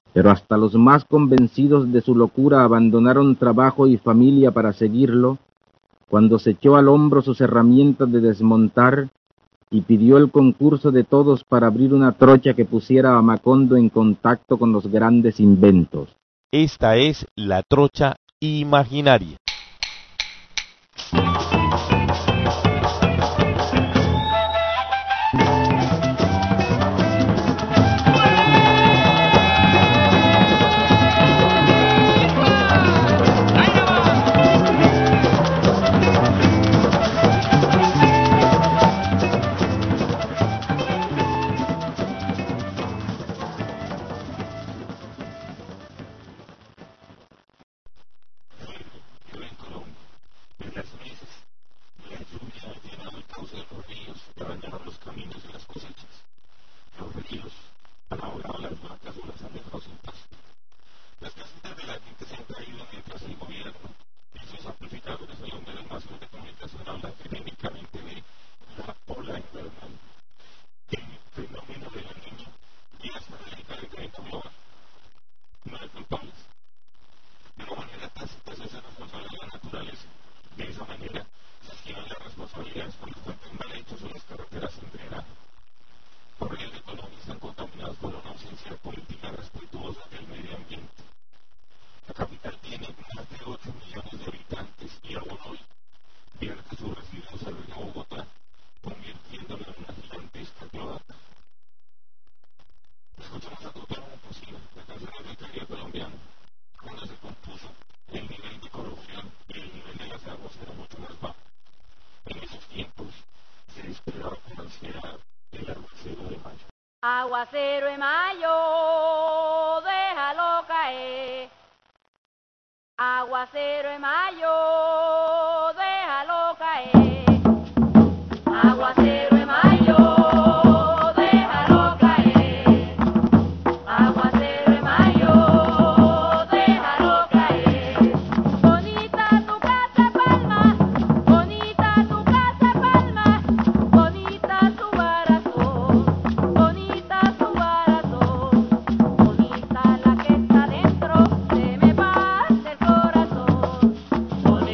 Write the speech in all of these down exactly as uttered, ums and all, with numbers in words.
Pero hasta los más convencidos de su locura abandonaron trabajo y familia para seguirlo, cuando se echó al hombro sus herramientas de desmontar y pidió el concurso de todos para abrir una trocha que pusiera a Macondo en contacto con los grandes inventos. Esta es la trocha imaginaria. Aguacero de mayo, déjalo caer. Aguacero de mayo, déjalo caer. Aguacero de mayo, déjalo caer. Aguacero de mayo, déjalo caer. Bonita tu casa palma, bonita tu casa palma, bonita tu barazón. Bonita tu barazón, bonita la que está dentro, se me parte el corazón.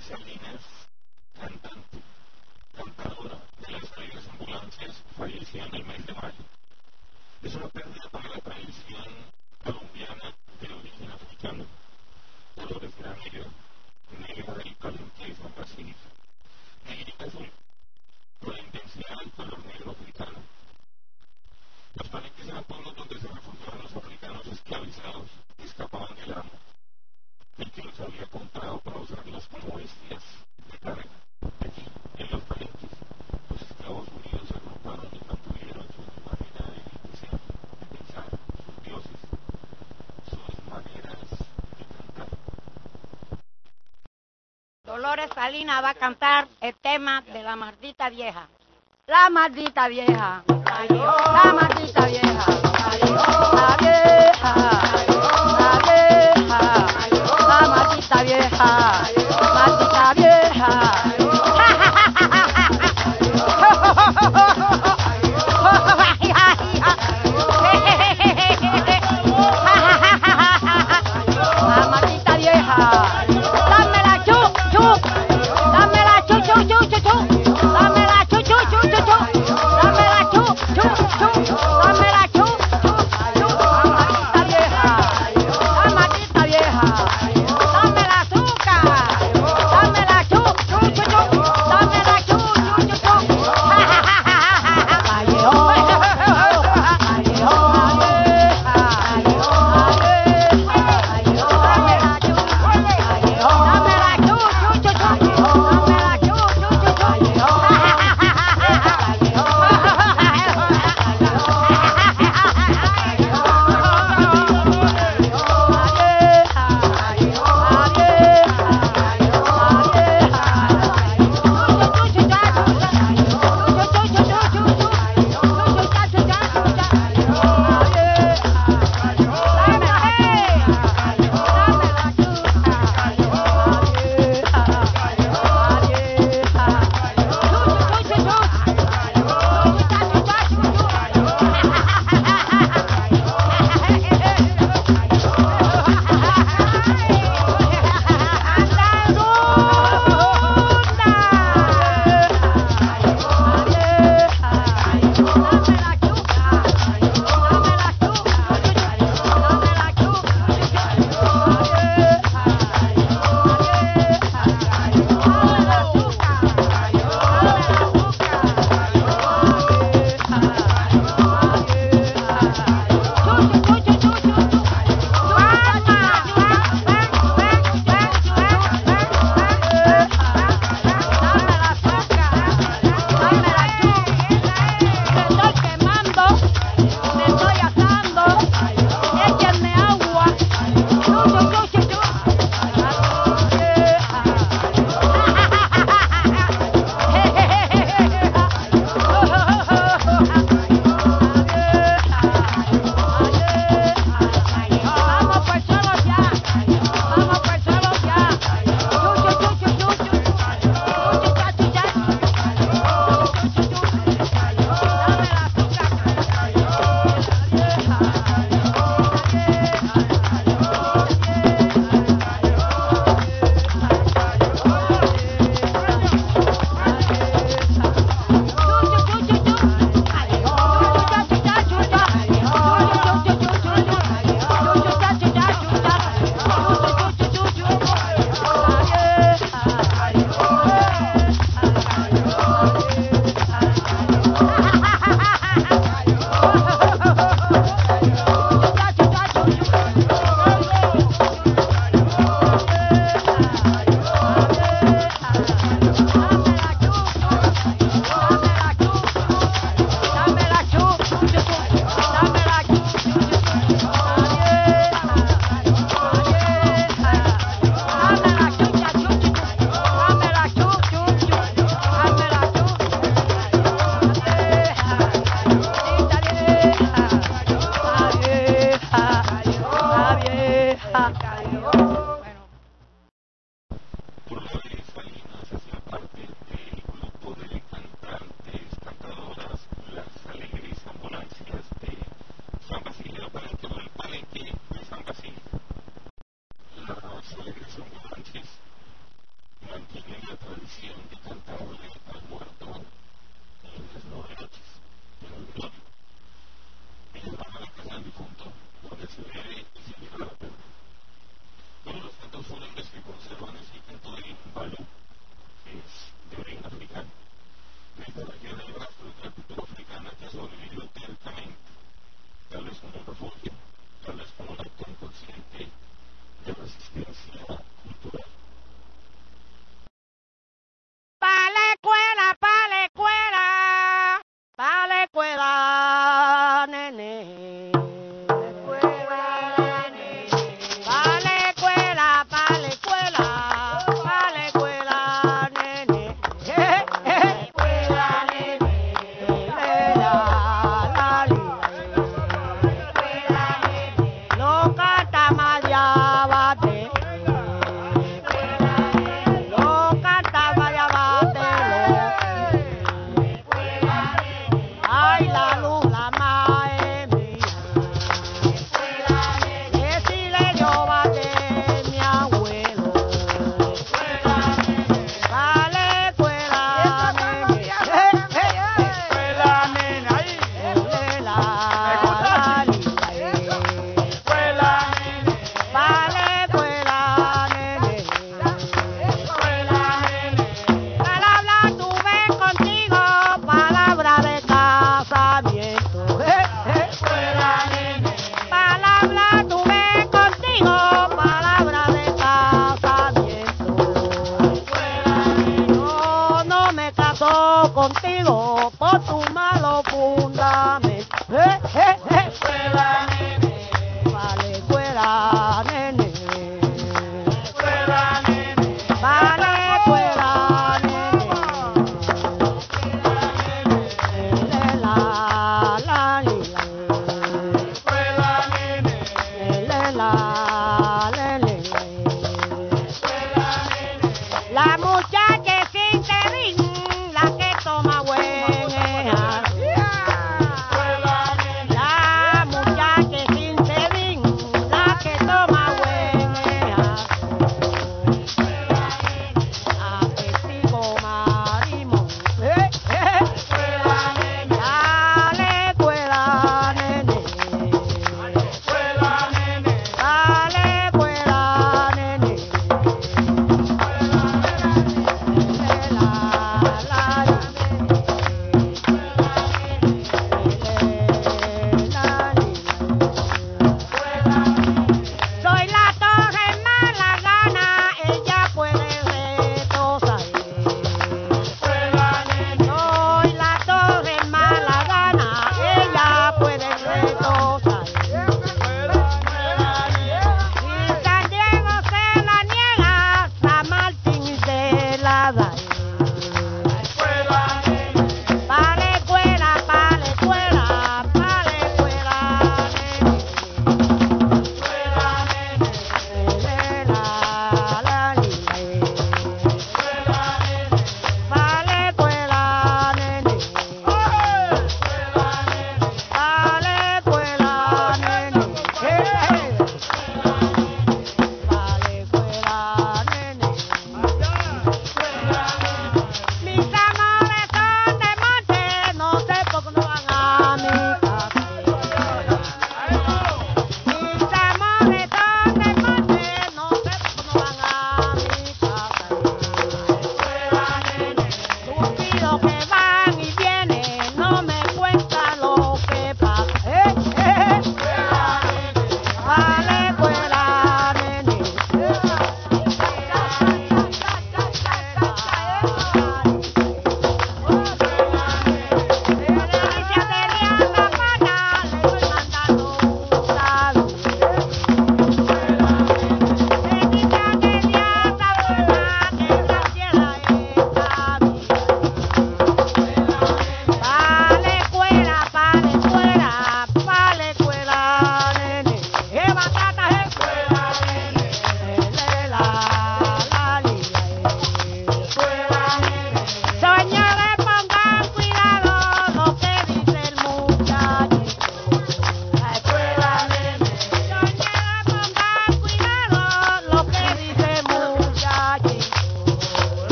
Salinas, cantante, cantadora de las alegres ambulancias, falleció en el mes de mayo. Es una pérdida para la tradición colombiana de origen africano. Dolores Granero, negra del palenquismo pacífico. Negrita azul, con la intensidad del color negro africano. Los palenques eran pueblos donde se refugiaban los africanos esclavizados que escapaban del amo, el que los había comprado para usarlos como bestias de carga. Allí, en los palenques, los esclavos unidos se agruparon y mantuvieron su manera de ser, de pensar, sus dioses, sus maneras de cantar. Dolores Salinas va a cantar el tema de la maldita vieja. La maldita vieja, la maldita vieja, la vieja, la vieja, la maldita vieja, maldita vieja. La maldita vieja, dámela chu, chu, dámela chu, chu, chu, chu, chu, dámela chu, chu, chu, chu, chu, dámela chu, chu, chu, dámela chu, chu, chu, la maldita vieja, la maldita vieja, dame el azúcar.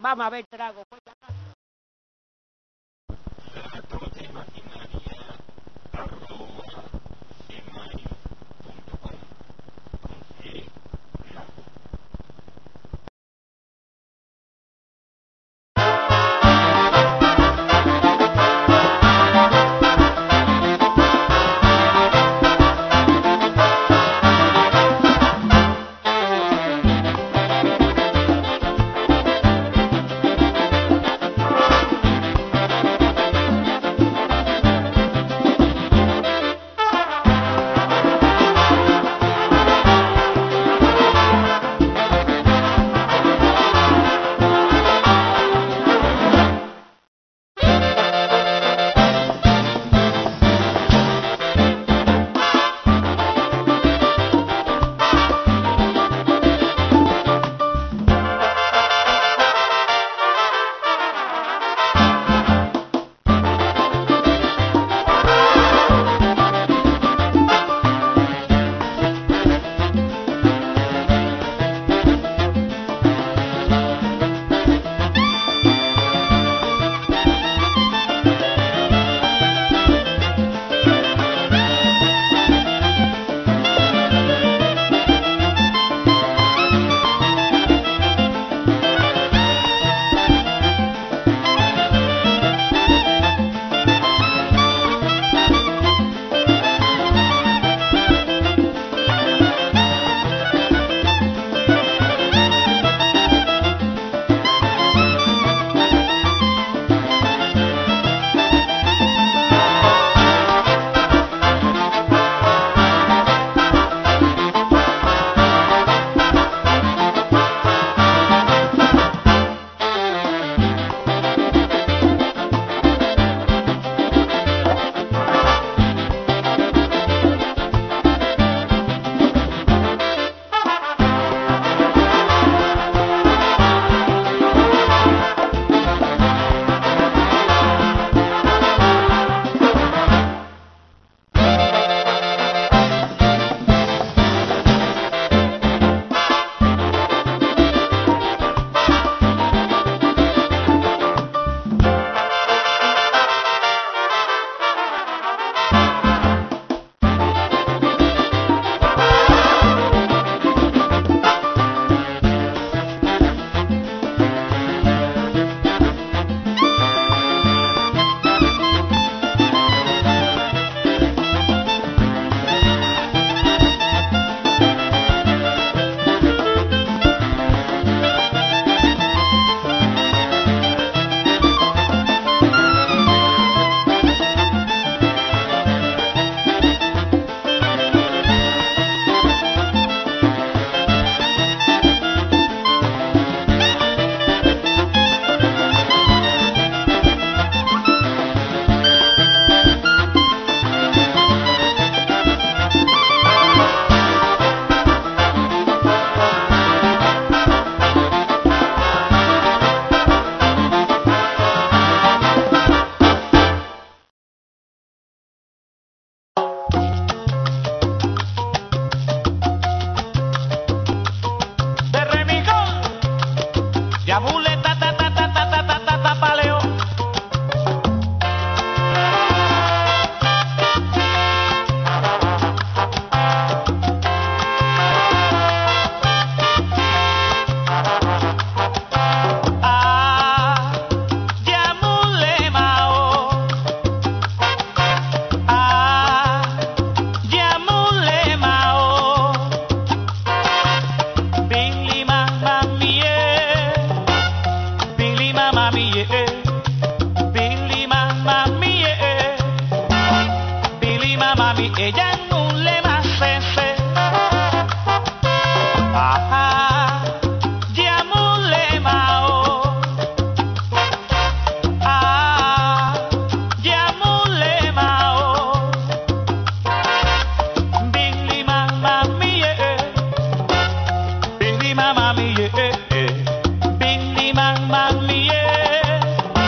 Vamos a ver trago. Pues, La trocha imaginaria arroba gmail punto com con G largo.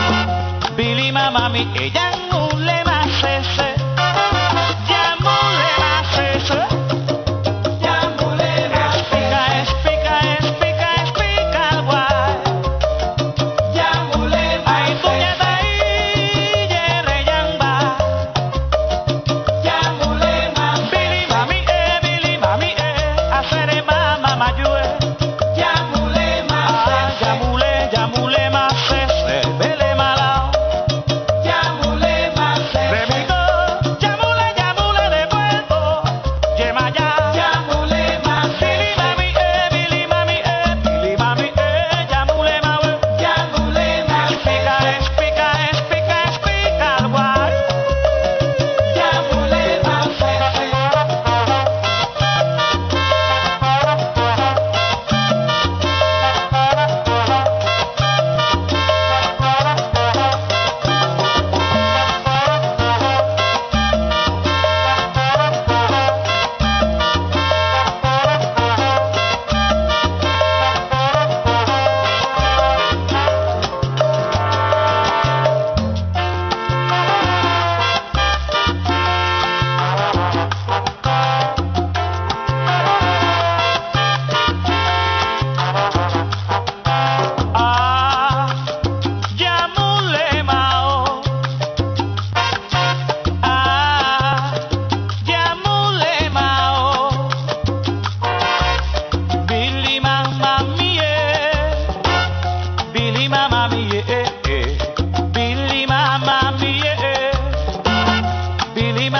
Billy mamá mi ella no le va a cese. Ya mole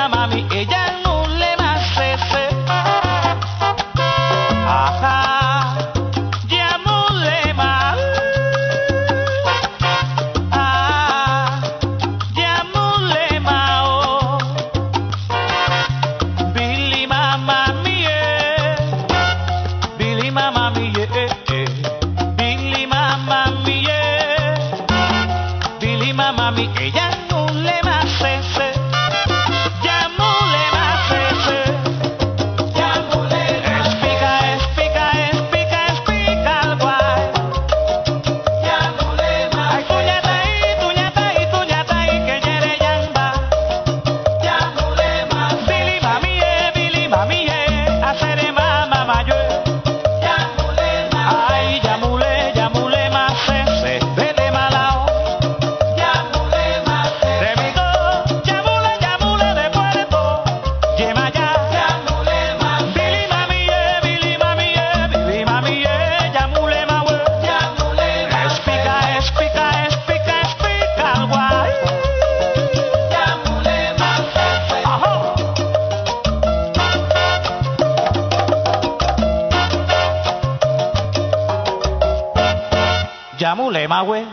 mamá mi, ella no le más ese. Ajá, ya no le más. Ah, ya no le más. Oh. Billy mamá mi, eh. Billy mamá mi, eh, eh. Billy mamá mi, eh. Billy mamá mi, ella no le más ese. Ya no le más ese. Ya no le más. Explica, explica, explica, explica el guay. Ya no le más. Ay, tuñata y tuñata y tuñata y que yere yamba. Ya no le más. Billy mami, eh, Billy mami, eh. Hacer mamá mayo. Ya no le más. Ay, ya mule, ya mule más ese. Vete malao. Ya no le más. De Vigo, ya mule, ya mule de Puerto. Yema ya. Ya no le más. Billy mami, eh, Billy mami, eh. Billy mami, eh. Ya mule más. Ya no le más. Explica, explica, explica, explica el guay. Ya mule más. Ajá. Ya mule más, güey.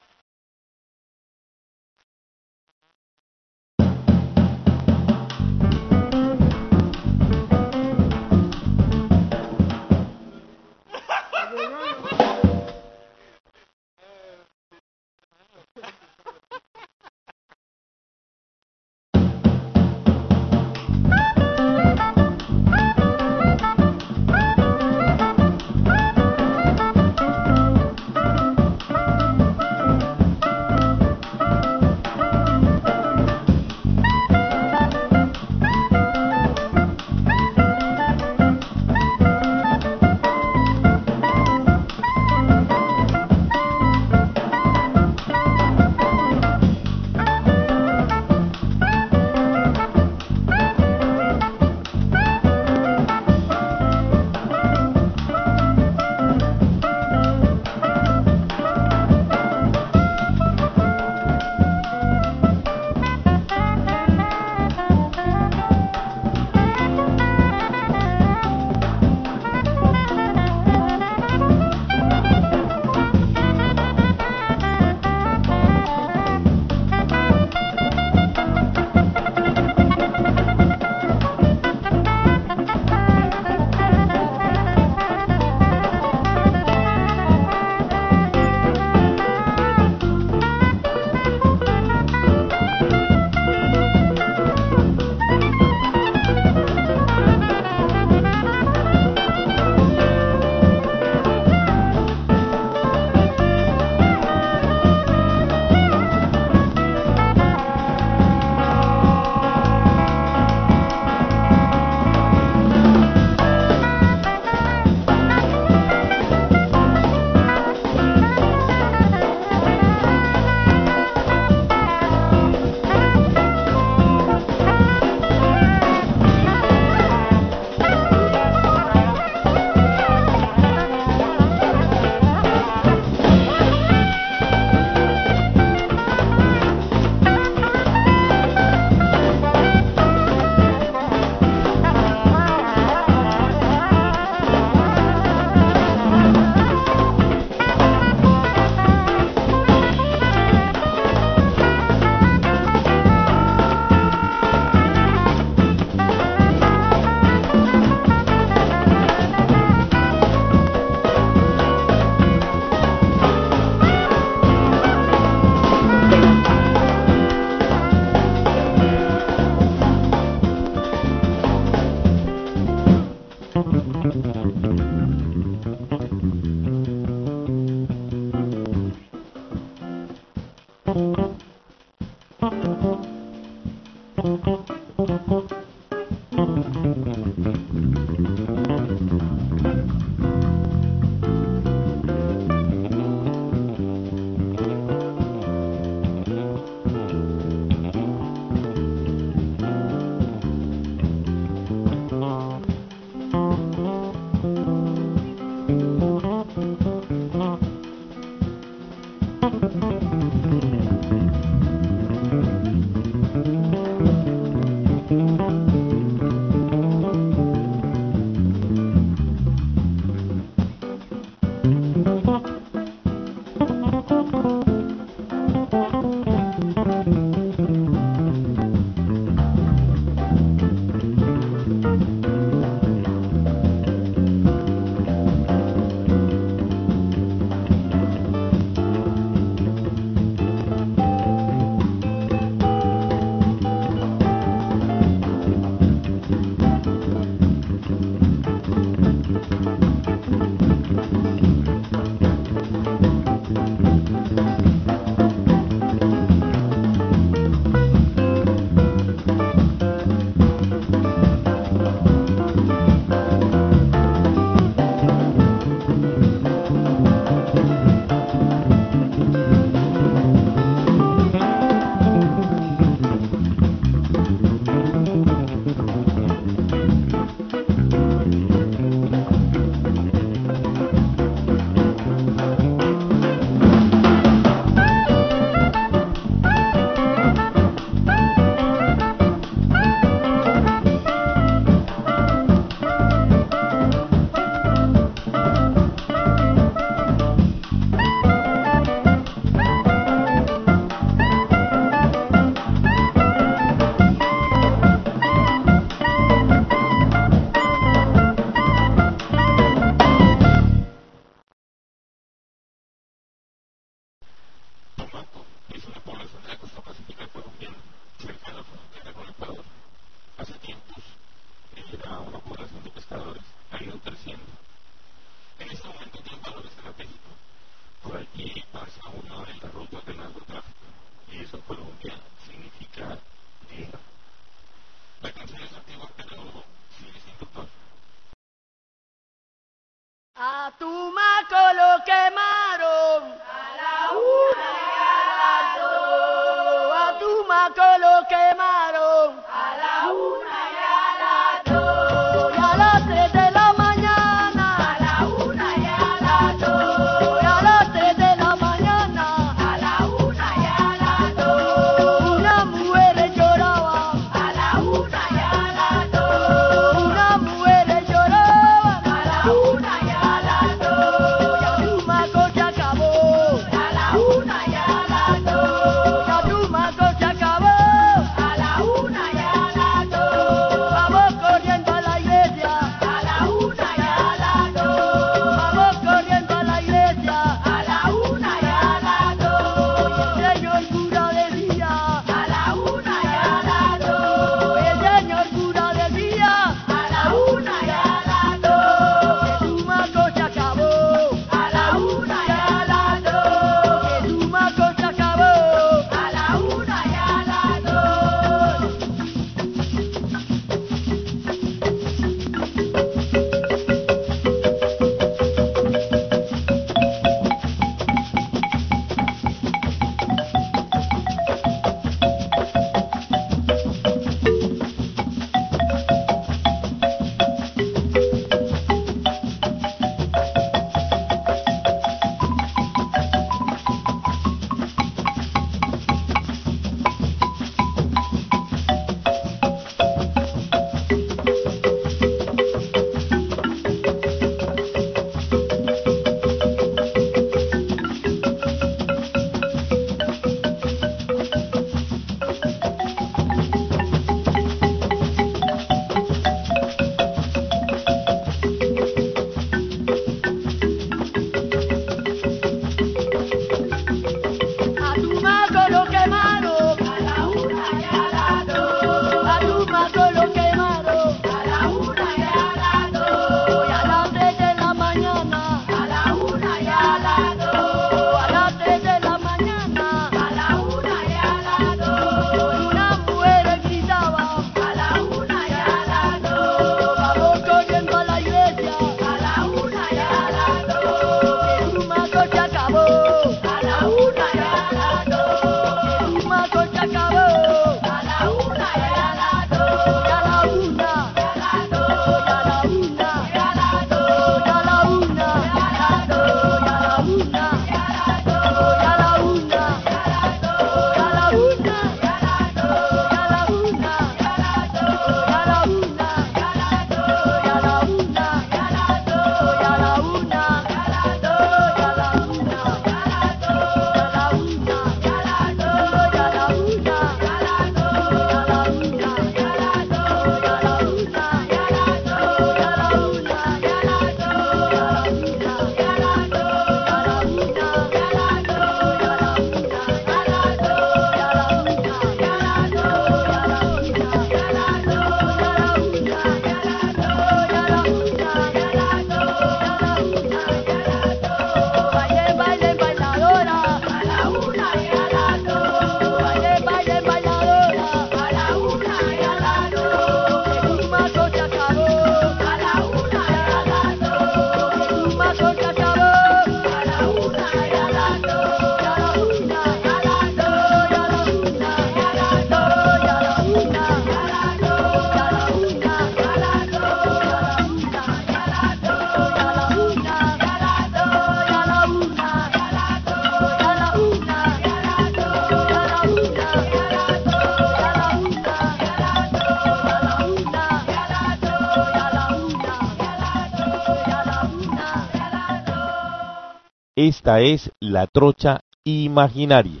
Esta es la trocha imaginaria.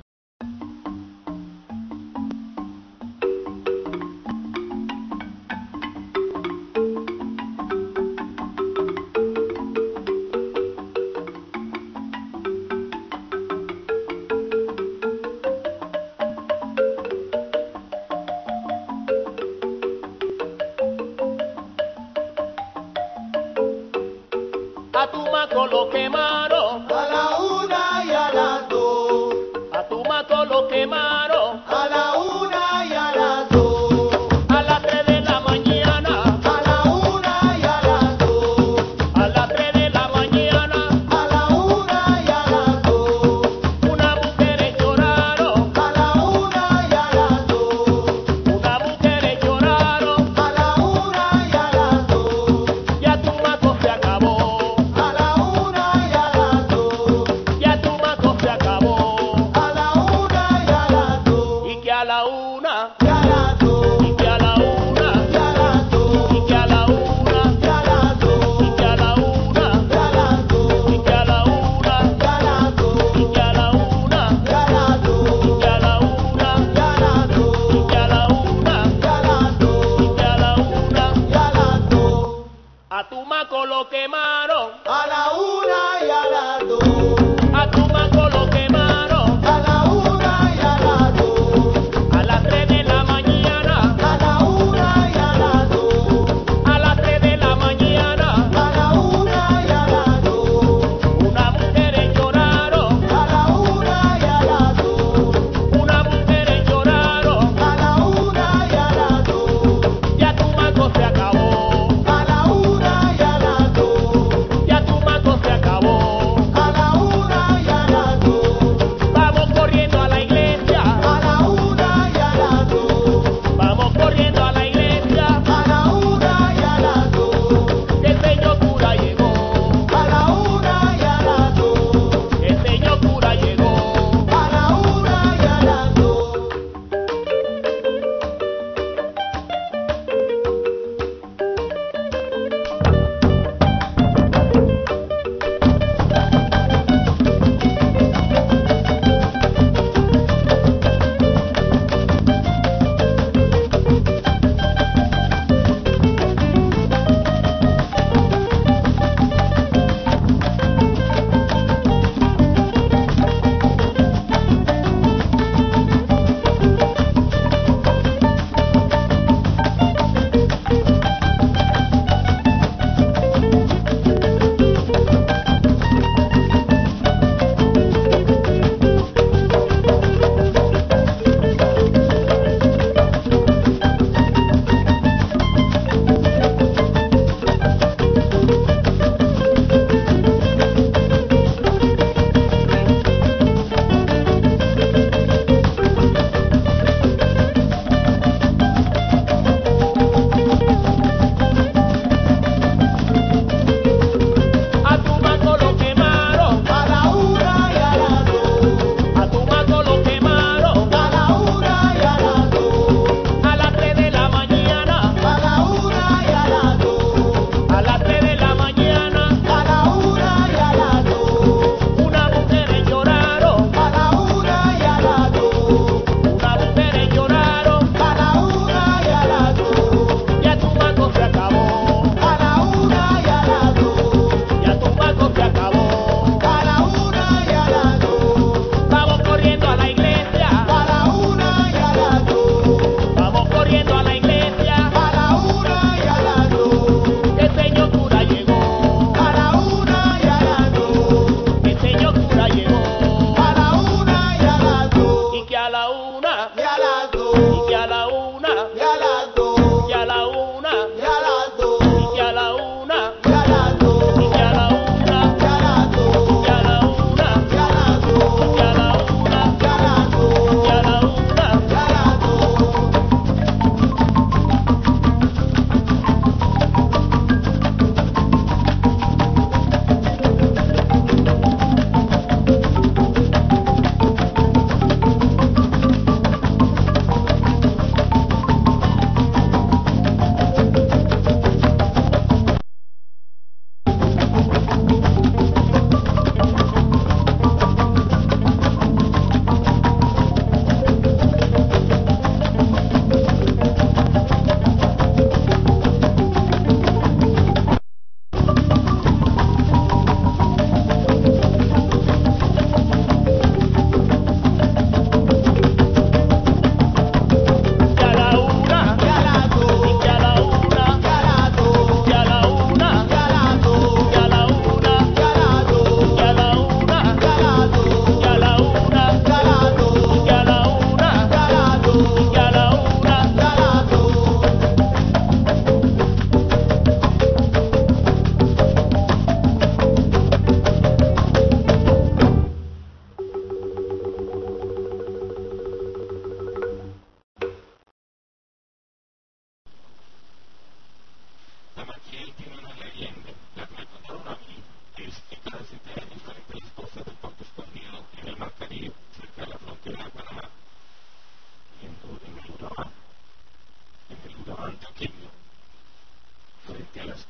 A tu maco lo quemaron A la una y a las dos, a tu maco lo quemaron a la una y a las dos, a las tres de la mañana, a la una y a las dos, a las tres de la mañana, a la una y a las dos, una mujer lloraron, a la una y a las dos, una mujer lloraron, a la una y a las dos, ya tu maco se acabó, a la una y a las dos, ya tu maco se acabó, a la una y a las dos, y que a la una, y a las dos, y que a la una, y a las dos, y que a la una, y a las dos, y que a la una, y a las dos, y que a la una, y a las dos, y que a la una, y a las dos, y que a la una, y a las dos, y que a la una, y a las dos, y que a la una, y a las dos, a tu maco lo quemaron, a la una y a las dos, a tu maco lo quemaron, a la una y a las dos, a las tres de la mañana, a la una y a las dos, a las tres de la mañana, a la una y a las dos, una mujer lloraron, a la una y a las dos, una mujer lloraron, a la una y a las dos, ya tu maco se acabó, a la una y a las dos, ya tu maco se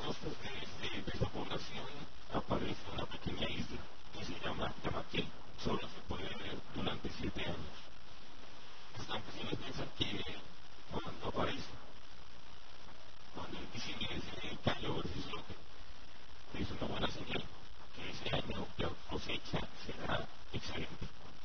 costas de, de, de esta población aparece una pequeña isla que se llama Yamaquil. Solo se puede ver durante siete años. Los campesinos piensan que cuando aparece, cuando el visible se cayó el islote, es una buena señal, que ese año la cosecha será excelente.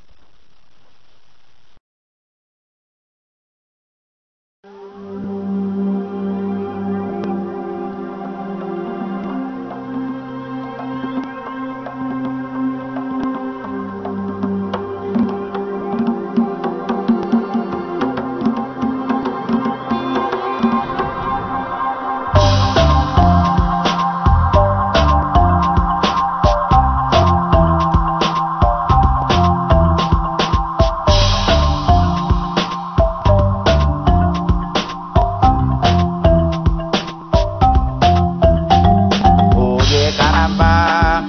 Oye caramba,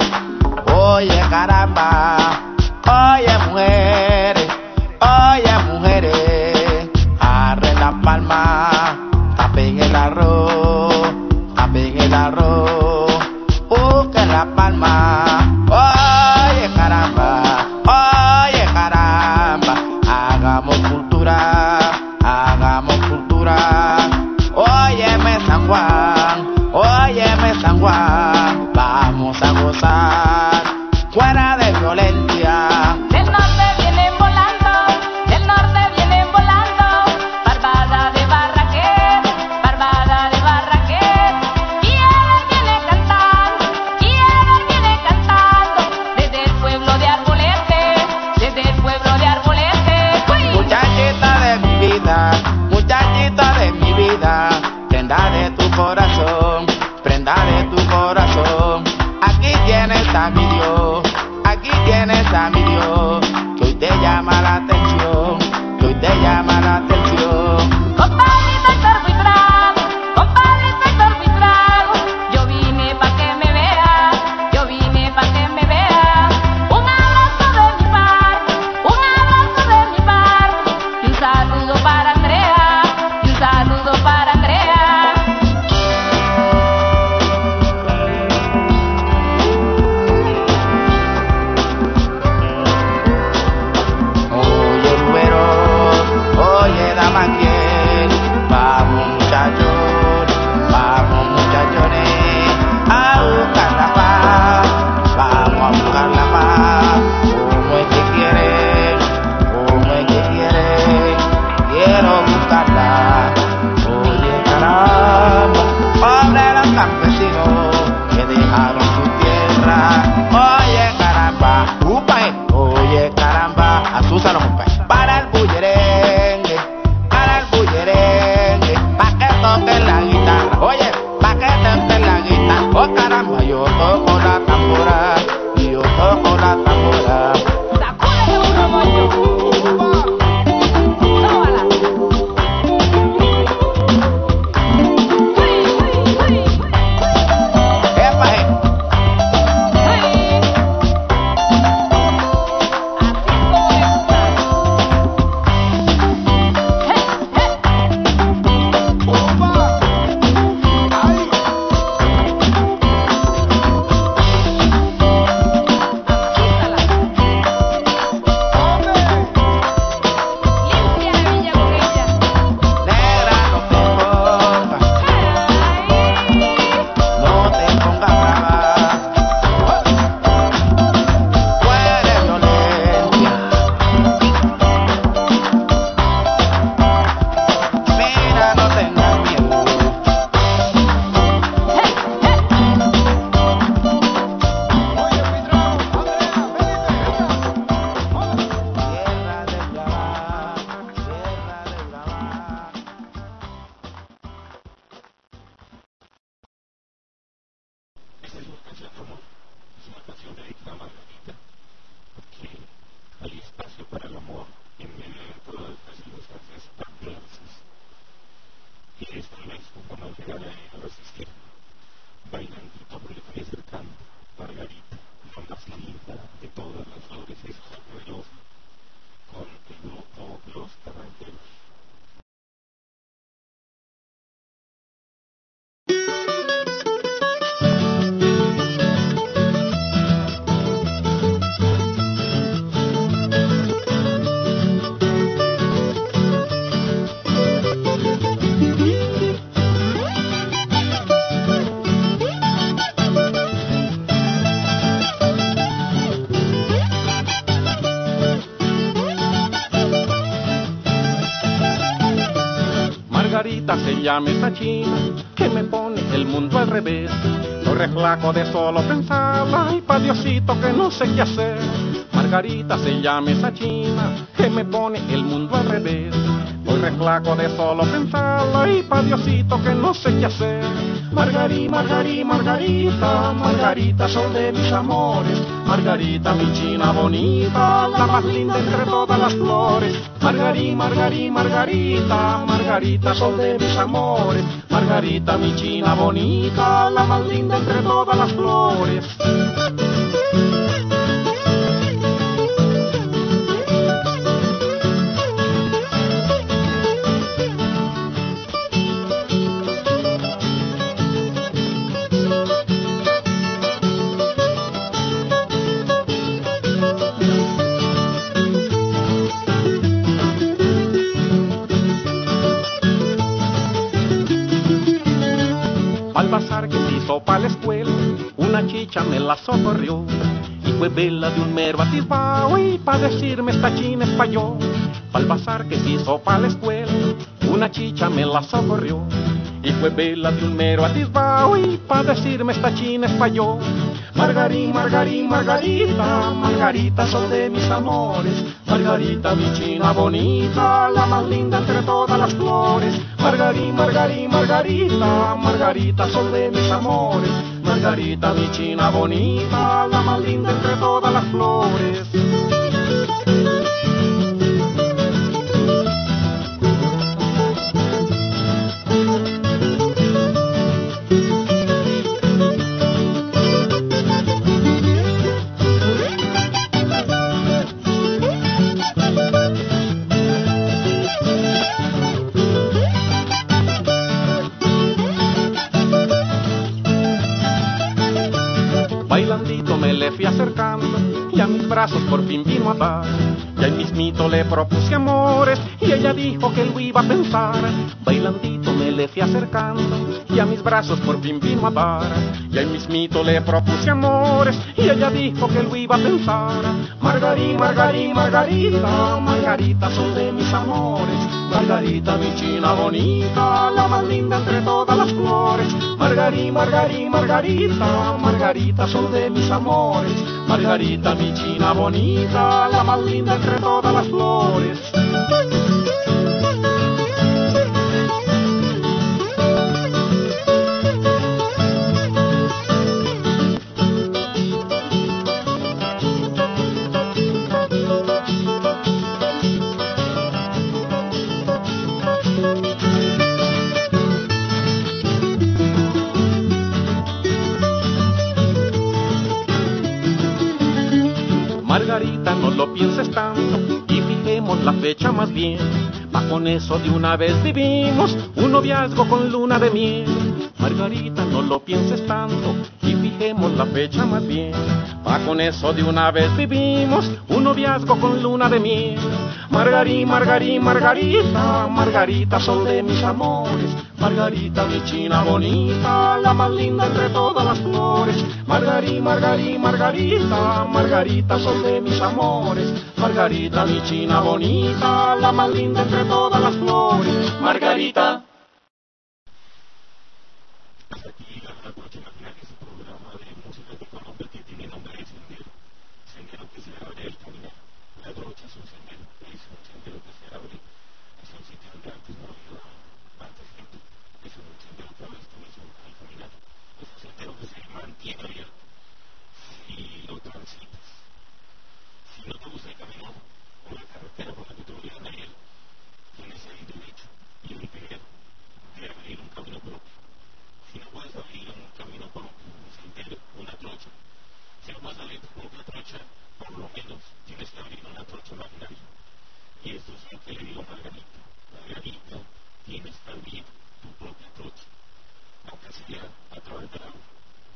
oye caramba, oye mujeres, oye mujeres, arren la palma, tapen el arroz, tapen el arroz, busquen la palma. Oye caramba, oye caramba, hagamos cultura, hagamos cultura. Óyeme San Juan, óyeme San Juan, vamos a gozar, fuera de violencia. Del norte vienen volando, del norte vienen volando, Barbada de Barraquer, Barbada de Barraquer. Y él viene cantando, y él viene cantando, desde el pueblo de Arbolete, desde el pueblo de Arbolete. ¡Uy! Muchachita de mi vida, muchachita de mi vida, prenda de tu corazón, prenda de tu corazón. Aquí tienes a mi Dios, aquí tienes a mi Dios, que hoy te llama la atención, que hoy te llama la atención. Compadrito Héctor Buitrago, compadrito Héctor Buitrago, yo vine pa' que me vea, yo vine pa' que me vea. Un abrazo de mi parte, un abrazo de mi parte, y un saludo para Andrea, y un saludo para Andrea. Oye Rubero, oye Damaquiel, vamos muchachos, vamos muchachones, a buscar la paz, vamos a buscar la paz. ¿Cómo es que quieren? ¿Cómo es que quieren? Quiero buscarla. Oye caramba, pobre los campesinos que dejaron su tierra. Oye caramba, upa, eh. Oye caramba, azúzalo compa. Para el bullerengue, para el bullerengue, pa' que toquen la guitarra. Oye, pa' que toquen la guitarra. Oh caramba, yo toco la tambora, y yo toco la tambora. Sacúdete uno, moño. Tómala. Uy, uy, uy. Epa, eh. Uy. Así como me gusta. Hey, hey. Opa, ay, Amachízala. hombre, Limpia la villa con ella. Negra, no te pongas, Ay. no te pongas brava. Fuera violencia. Mira, no tengas miedo. oye Pitrao, Andrea, venite, venga, hola. Tierra del Brahma, tierra del Brahma. Esta es una canción de amor, es una canción dedicada a Margarita, porque hay espacio para el amor en medio de todas las circunstancias adversas. Y es tal vez un poco más llegar a resistir, bailando por el país cercano, Margarita, la más linda de todas las flores, es maravillosa, con el grupo Los Carranqueros. Oye Margarita se llama esa china que me pone el mundo al revés. Lo reflaco de solo pensarla y pa' Diosito que no sé qué hacer. Margarita se llama esa china que me pone el mundo al revés. Lo reflaco de solo pensarla y pa' Diosito que no sé qué hacer. Margarita, Margarita, Margarita, Margarita, sol de mis amores. Margarita, mi china bonita, la más linda entre todas las flores. Margarita, Margarita, Margarita, Margarita, sol de mis amores. Margarita, mi china bonita, la más linda entre todas las flores. Al pasar que se hizo pa' la escuela, una chicha me la socorrió, y fue vela de un mero atisbao, y pa' decirme esta china es pa' yo. Al pasar que se hizo pa' la escuela, una chicha me la socorrió, y fue vela de un mero atisbao, y pa' decirme esta china es pa' yo. Margarita, Margarita, Margarita, Margarita, sol de mis amores. Margarita, mi china bonita, la más linda entre todas las flores. Margarita, Margarita, Margarita, Margarita, sol de mis amores. Margarita, mi china bonita, la más linda entre todas las flores. Bailandito me le fui acercando y a mis brazos por fin vino a dar. Y al mismito le propuse amores y ella dijo que lo iba a pensar. Bailandito me le fui acercando y a mis brazos por fin vino a dar. Y al mismito le propuse amores y ella dijo que lo iba a pensar. Margarita, Margarita, Margarita, Margarita, sol de mis amores. Margarita, mi china bonita, la más linda entre todas las flores. Margarita, Margarita, Margarita, Margarita, sol de mis amores. Margarita, mi china bonita, la más linda entre todas las flores. Margarita, no lo pienses tanto y fijemos la fecha más bien. Pa' con eso de una vez vivimos un noviazgo con luna de miel. Margarita, no lo pienses tanto y fijemos la fecha más bien. Pa' con eso de una vez vivimos un noviazgo con luna de miel. Margarita, Margarita, Margarita, Margarita, sol de mis amores. Margarita, mi china bonita, la más linda entre todas las flores. Margarita, Margarita, Margarita, Margarita, sol de mis amores. Margarita, mi china bonita, la más linda entre todas las flores. Margarita. Hasta aquí llega la Trocha Imaginaria, ese programa de música de Colombia que tiene nombre de sendero. Sendero que se abre al caminar. La Trocha es un sendero, es un sendero que se abre. Es un sitio donde antes no había tanta gente. Es un sendero que ahora está mismo al caminar. Es un sendero que se mantiene abierto. Si lo transitas, si no te gusta el camino o la carretera por la que te obligan a ir, tienes el derecho y el deber de abrir un camino propio. Si no puedes abrir un camino propio, un sendero, una trocha, si no puedes abrir tu propia trocha, por lo menos tienes que abrir una trocha imaginaria. Y esto es lo que le digo a Margarita. Margarita, tienes que abrir tu propia trocha, aunque sea a través del agua.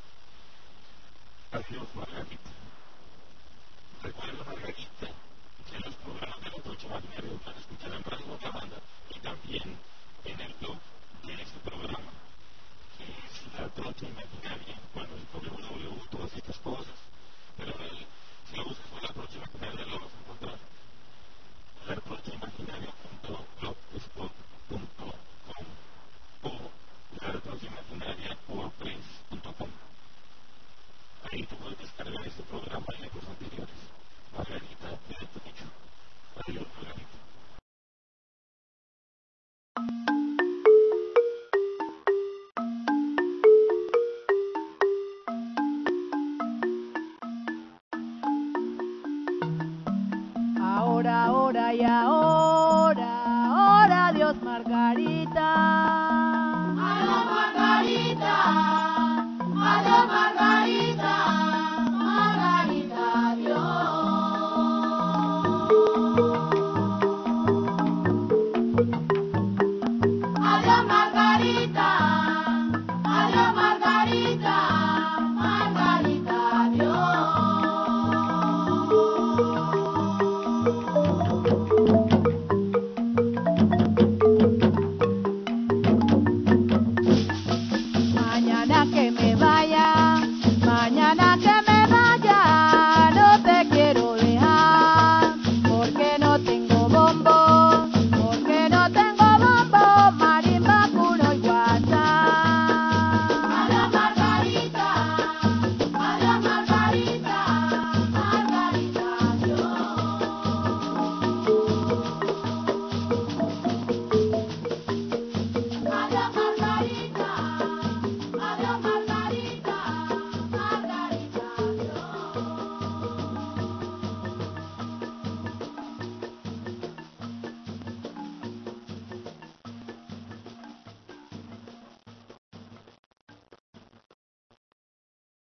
Adiós, Margarita. Recuerda, Margarita, que los programas de la Trocha Imaginaria los van a escuchar en Radio Banda y también en el blog de este programa, que es la Trocha Imaginaria, bueno, el w w w, todas estas cosas, pero el